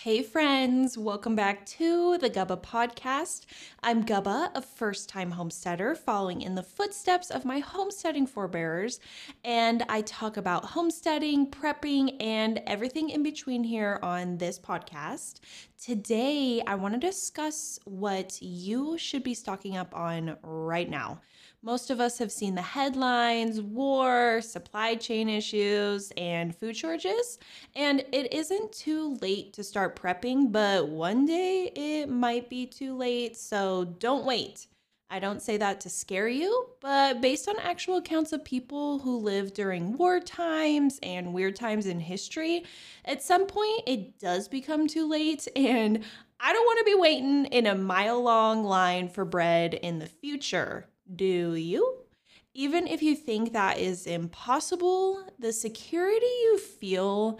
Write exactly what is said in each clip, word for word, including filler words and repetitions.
Hey friends, welcome back to the Gubba podcast. I'm Gubba, a first-time homesteader following in the footsteps of my homesteading forebears, and I talk about homesteading, prepping, and everything in between here on this podcast. Today, I want to discuss what you should be stocking up on right now. Most of us have seen the headlines, war, supply chain issues, and food shortages, and it isn't too late to start prepping, but one day it might be too late, so don't wait. I don't say that to scare you, but based on actual accounts of people who lived during war times and weird times in history, at some point it does become too late, and I don't want to be waiting in a mile-long line for bread in the future. Do you? Even if you think that is impossible, the security you feel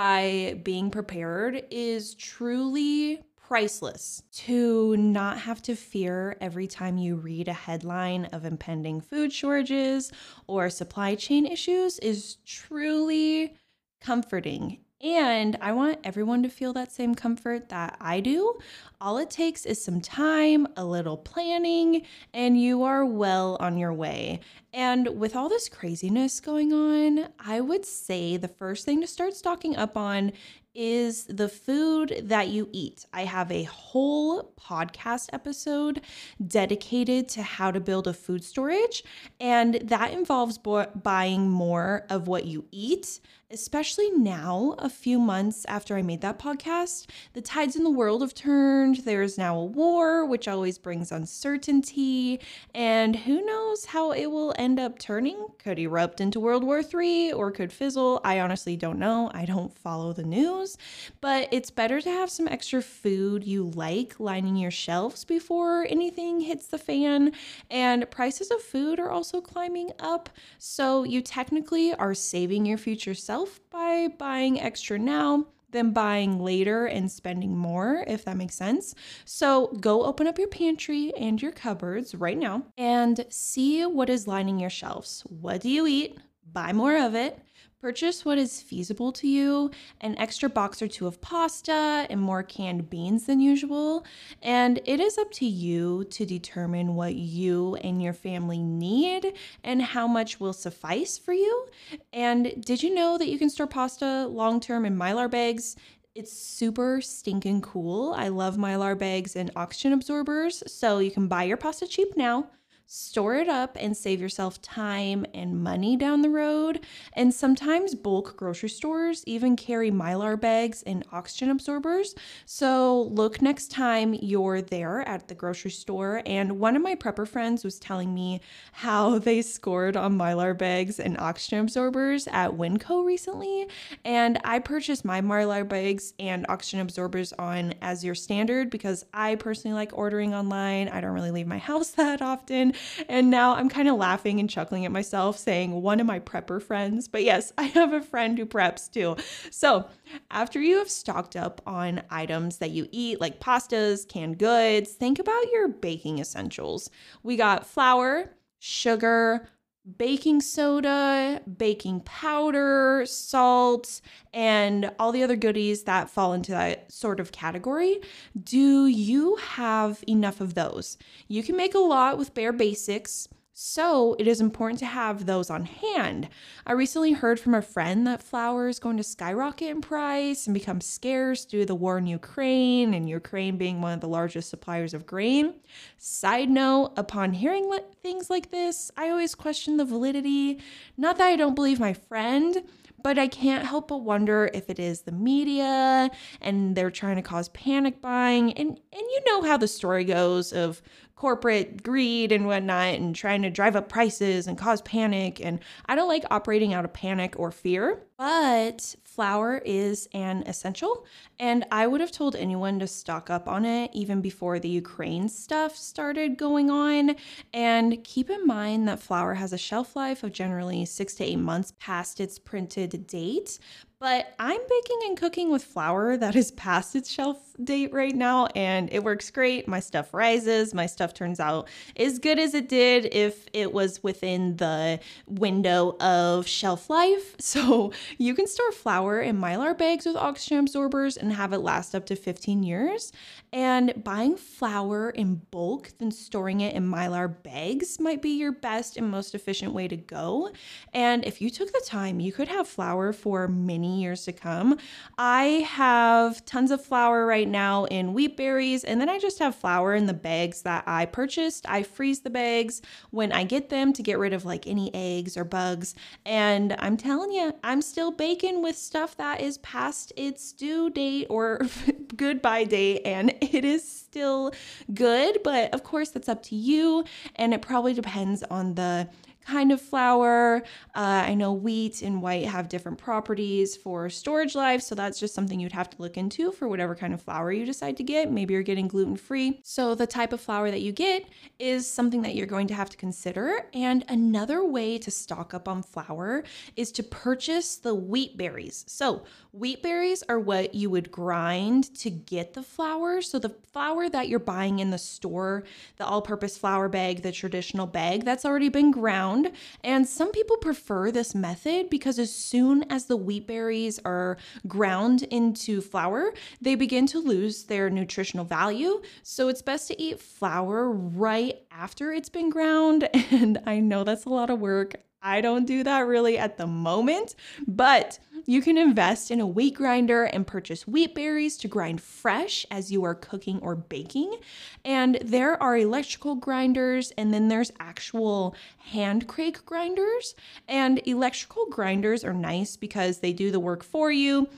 by being prepared is truly priceless. To not have to fear every time you read a headline of impending food shortages or supply chain issues is truly comforting. And I want everyone to feel that same comfort that I do. All it takes is some time, a little planning, and you are well on your way. And with all this craziness going on, I would say the first thing to start stocking up on is the food that you eat. I have a whole podcast episode dedicated to how to build a food storage, and that involves bo- buying more of what you eat, especially now, a few months after I made that podcast. The tides in the world have turned. There's now a war, which always brings uncertainty, and who knows how it will end up turning. Could erupt into World War Three or could fizzle. I honestly don't know. I don't follow the news. But it's better to have some extra food you like lining your shelves before anything hits the fan. And prices of food are also climbing up. So you technically are saving your future self by buying extra now than buying later and spending more, if that makes sense. So go open up your pantry and your cupboards right now and see what is lining your shelves. What do you eat? Buy more of it. Purchase what is feasible to you, an extra box or two of pasta and more canned beans than usual. And it is up to you to determine what you and your family need and how much will suffice for you. And did you know that you can store pasta long-term in Mylar bags? It's super stinking cool. I love Mylar bags and oxygen absorbers. So you can buy your pasta cheap now, store it up, and save yourself time and money down the road. And sometimes bulk grocery stores even carry Mylar bags and oxygen absorbers. So look next time you're there at the grocery store. And one of my prepper friends was telling me how they scored on Mylar bags and oxygen absorbers at Winco recently. And I purchased my Mylar bags and oxygen absorbers on As Your Standard because I personally like ordering online. I don't really leave my house that often. And now I'm kind of laughing and chuckling at myself saying one of my prepper friends. But yes, I have a friend who preps too. So after you have stocked up on items that you eat, like pastas, canned goods, think about your baking essentials. We got flour, sugar, baking soda, baking powder, salt, and all the other goodies that fall into that sort of category. Do you have enough of those? You can make a lot with bare basics, so it is important to have those on hand. I recently heard from a friend that flour is going to skyrocket in price and become scarce due to the war in Ukraine, and Ukraine being one of the largest suppliers of grain. Side note, upon hearing li- things like this, I always question the validity. Not that I don't believe my friend, but I can't help but wonder if it is the media and they're trying to cause panic buying. And, and you know how the story goes of corporate greed and whatnot and trying to drive up prices and cause panic. And I don't like operating out of panic or fear, but flour is an essential. And I would have told anyone to stock up on it even before the Ukraine stuff started going on. And keep in mind that flour has a shelf life of generally six to eight months past its printed date. But I'm baking and cooking with flour that is past its shelf date right now, and it works great. My stuff rises. My stuff turns out as good as it did if it was within the window of shelf life. So you can store flour in Mylar bags with oxygen absorbers and have it last up to fifteen years. And buying flour in bulk, then storing it in Mylar bags might be your best and most efficient way to go. And if you took the time, you could have flour for many years to come. I have tons of flour right now in wheat berries, and then I just have flour in the bags that I purchased. I freeze the bags when I get them to get rid of like any eggs or bugs. And I'm telling you, I'm still baking with stuff that is past its due date or goodbye date, and it is still good. But of course, that's up to you, and it probably depends on the kind of flour. Uh, I know wheat and white have different properties for storage life, so that's just something you'd have to look into for whatever kind of flour you decide to get. Maybe you're getting gluten-free. So the type of flour that you get is something that you're going to have to consider. And another way to stock up on flour is to purchase the wheat berries. So wheat berries are what you would grind to get the flour. So the flour that you're buying in the store, the all-purpose flour bag, the traditional bag, that's already been ground. And some people prefer this method because as soon as the wheat berries are ground into flour, they begin to lose their nutritional value. So it's best to eat flour right after it's been ground. And I know that's a lot of work. I don't do that really at the moment, but you can invest in a wheat grinder and purchase wheat berries to grind fresh as you are cooking or baking. And there are electrical grinders, and then there's actual hand crank grinders. And electrical grinders are nice because they do the work for you.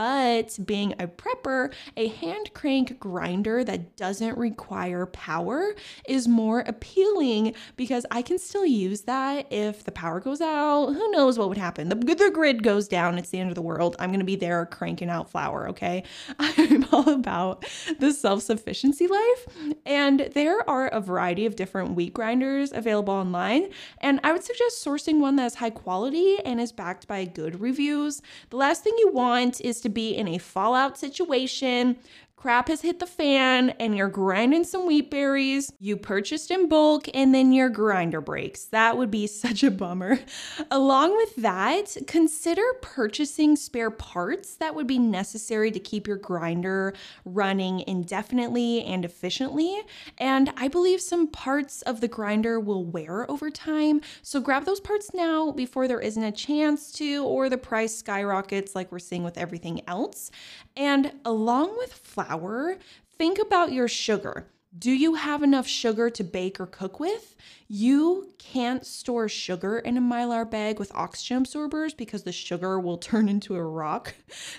But being a prepper, a hand crank grinder that doesn't require power is more appealing because I can still use that if the power goes out. Who knows what would happen? The, the grid goes down. It's the end of the world. I'm going to be there cranking out flour, okay? I'm all about the self-sufficiency life. And there are a variety of different wheat grinders available online. And I would suggest sourcing one that's high quality and is backed by good reviews. The last thing you want is to be in a fallout situation. Crap has hit the fan and you're grinding some wheat berries you purchased in bulk and then your grinder breaks. That would be such a bummer. Along with that, consider purchasing spare parts that would be necessary to keep your grinder running indefinitely and efficiently. And I believe some parts of the grinder will wear over time. So grab those parts now before there isn't a chance to, or the price skyrockets like we're seeing with everything else. And along with flour, think about your sugar. Do you have enough sugar to bake or cook with? You can't store sugar in a Mylar bag with oxygen absorbers because the sugar will turn into a rock.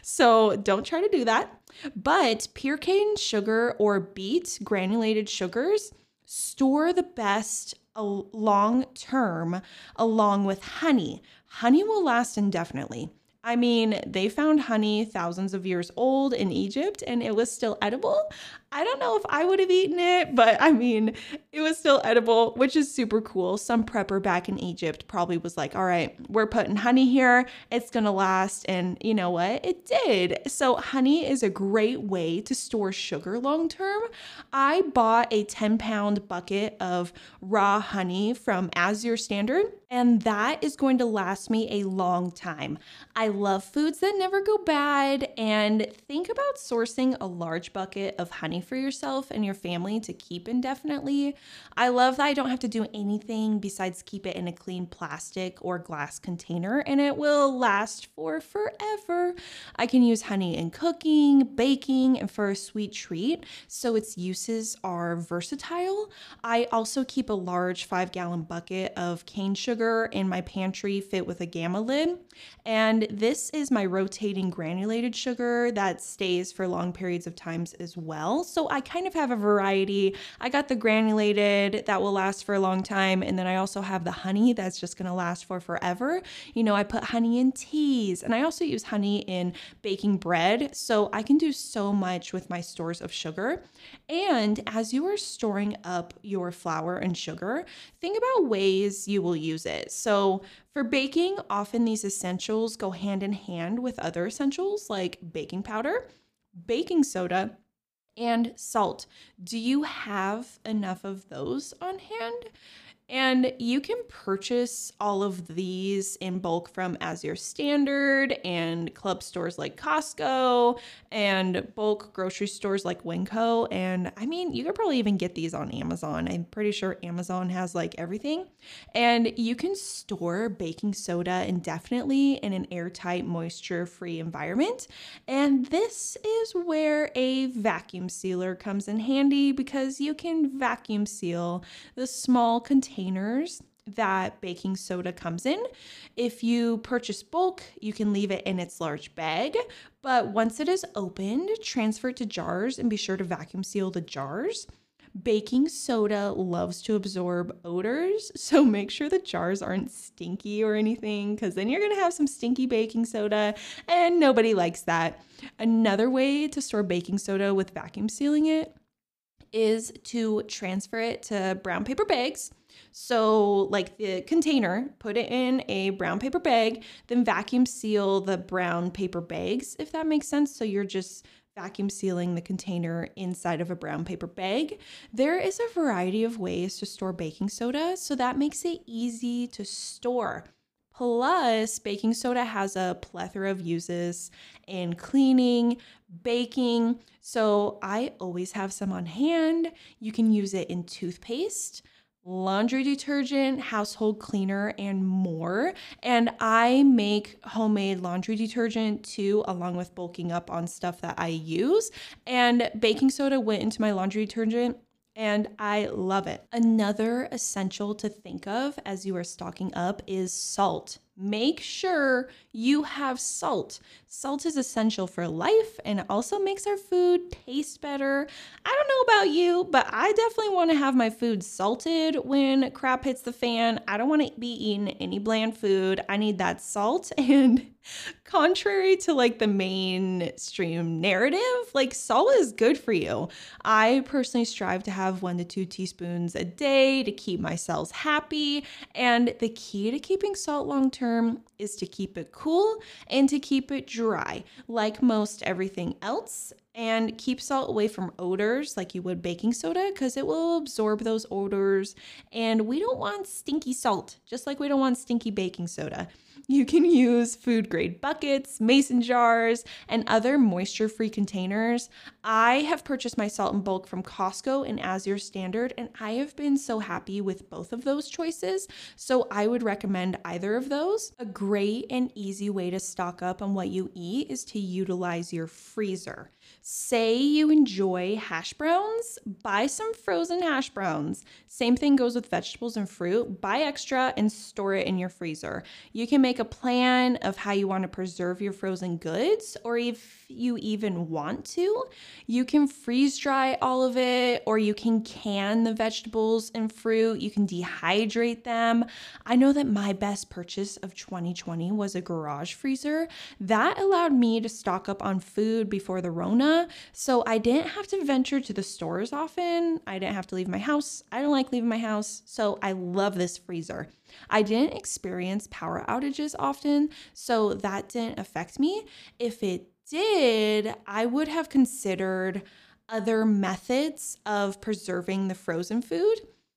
So don't try to do that. But pure cane sugar or beet granulated sugars store the best long term along with honey. Honey will last indefinitely. I mean, they found honey thousands of years old in Egypt and it was still edible. I don't know if I would have eaten it, but I mean, it was still edible, which is super cool. Some prepper back in Egypt probably was like, all right, we're putting honey here. It's going to last. And you know what? It did. So honey is a great way to store sugar long term. I bought a ten pound bucket of raw honey from Azure Standard, and that is going to last me a long time. I love foods that never go bad, and think about sourcing a large bucket of honey for yourself and your family to keep indefinitely. I love that I don't have to do anything besides keep it in a clean plastic or glass container, and it will last for forever. I can use honey in cooking, baking, and for a sweet treat, so its uses are versatile. I also keep a large five gallon bucket of cane sugar in my pantry fit with a gamma lid, and this is my rotating granulated sugar that stays for long periods of times as well. So I kind of have a variety. I got the granulated that will last for a long time, and then I also have the honey that's just going to last for forever. You know, I put honey in teas, and I also use honey in baking bread. So I can do so much with my stores of sugar. And as you are storing up your flour and sugar, think about ways you will use it. So For baking, often these essentials go hand in hand with other essentials like baking powder, baking soda, and salt. Do you have enough of those on hand? And you can purchase all of these in bulk from As Your Standard and club stores like Costco and bulk grocery stores like Winco. And I mean, you could probably even get these on Amazon. I'm pretty sure Amazon has like everything. And you can store baking soda indefinitely in an airtight, moisture-free environment. And this is where a vacuum sealer comes in handy because you can vacuum seal the small containers containers that baking soda comes in. If you purchase bulk, you can leave it in its large bag, but once it is opened, transfer it to jars and be sure to vacuum seal the jars. Baking soda loves to absorb odors, so make sure the jars aren't stinky or anything, because then you're going to have some stinky baking soda, and nobody likes that. Another way to store baking soda with vacuum sealing it is to transfer it to brown paper bags. So like the container, put it in a brown paper bag, then vacuum seal the brown paper bags, if that makes sense. So you're just vacuum sealing the container inside of a brown paper bag. There is a variety of ways to store baking soda, so that makes it easy to store. Plus, baking soda has a plethora of uses in cleaning, baking, so I always have some on hand. You can use it in toothpaste, laundry detergent, household cleaner, and more. And I make homemade laundry detergent too, along with bulking up on stuff that I use. And baking soda went into my laundry detergent, and I love it. Another essential to think of as you are stocking up is salt. Make sure you have salt. Salt is essential for life and it also makes our food taste better. I don't know about you, but I definitely want to have my food salted when crap hits the fan. I don't want to be eating any bland food. I need that salt. And contrary to like the mainstream narrative, like salt is good for you. I personally strive to have one to two teaspoons a day to keep my cells happy. And the key to keeping salt long term is to keep it cool and to keep it dry, like most everything else. And keep salt away from odors like you would baking soda because it will absorb those odors. And we don't want stinky salt, just like we don't want stinky baking soda. You can use food grade buckets, mason jars, and other moisture-free containers. I have purchased my salt in bulk from Costco and As Your Standard, and I have been so happy with both of those choices. So I would recommend either of those. A great and easy way to stock up on what you eat is to utilize your freezer. Say you enjoy hash browns, buy some frozen hash browns. Same thing goes with vegetables and fruit. Buy extra and store it in your freezer. You can make a plan of how you want to preserve your frozen goods, or if you even want to, you can freeze dry all of it, or you can can the vegetables and fruit. You can dehydrate them. I know that my best purchase of twenty twenty was a garage freezer. That allowed me to stock up on food before the Rona, so I didn't have to venture to the stores often. I didn't have to leave my house. I don't like leaving my house, so I love this freezer. I didn't experience power outages often, so that didn't affect me. If it did, I would have considered other methods of preserving the frozen food.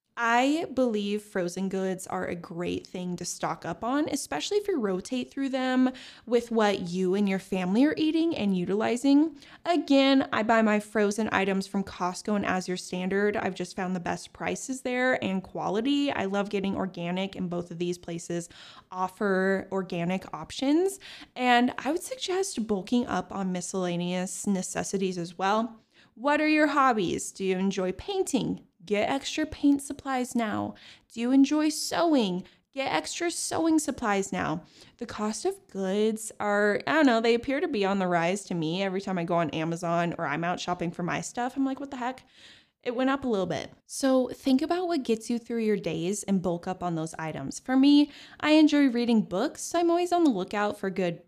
I believe frozen goods are a great thing to stock up on, especially if you rotate through them with what you and your family are eating and utilizing. Again, I buy my frozen items from Costco and As Your Standard. I've just found the best prices there and quality. I love getting organic, and both of these places offer organic options. And I would suggest bulking up on miscellaneous necessities as well. What are your hobbies? Do you enjoy painting? Get extra paint supplies now. Do you enjoy sewing? Get extra sewing supplies now. The cost of goods are, I don't know, they appear to be on the rise to me. Every time I go on Amazon or I'm out shopping for my stuff, I'm like, what the heck? It went up a little bit. So think about what gets you through your days and bulk up on those items. For me, I enjoy reading books. So I'm always on the lookout for good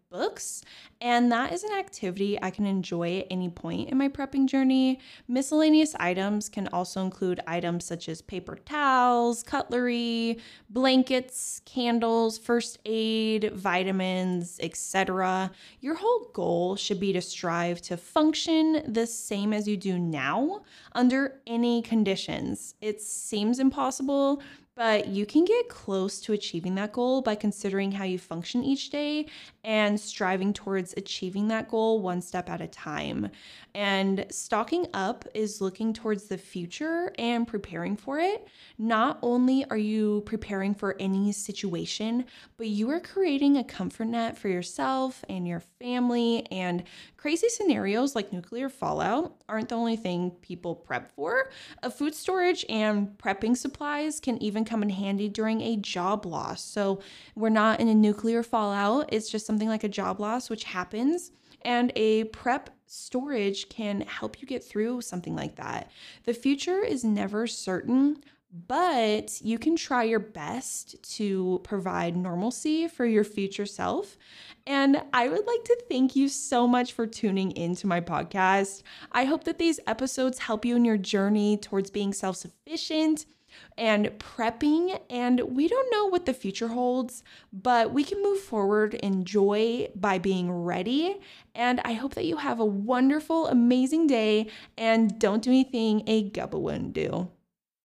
books, and that is an activity I can enjoy at any point in my prepping journey. Miscellaneous items can also include items such as paper towels, cutlery, blankets, candles, first aid, vitamins, et cetera. Your whole goal should be to strive to function the same as you do now under any conditions. It seems impossible, but you can get close to achieving that goal by considering how you function each day and striving towards achieving that goal one step at a time. And stocking up is looking towards the future and preparing for it. Not only are you preparing for any situation, but you are creating a comfort net for yourself and your family. And crazy scenarios like nuclear fallout aren't the only thing people prep for. A food storage and prepping supplies can even come in handy during a job loss. So we're not in a nuclear fallout. It's just something like a job loss, which happens. And a prep storage can help you get through something like that. The future is never certain, but you can try your best to provide normalcy for your future self. And I would like to thank you so much for tuning into my podcast. I hope that these episodes help you in your journey towards being self-sufficient and prepping. And we don't know what the future holds, but we can move forward in joy by being ready. And I hope that you have a wonderful, amazing day and don't do anything a Gubba wouldn't do.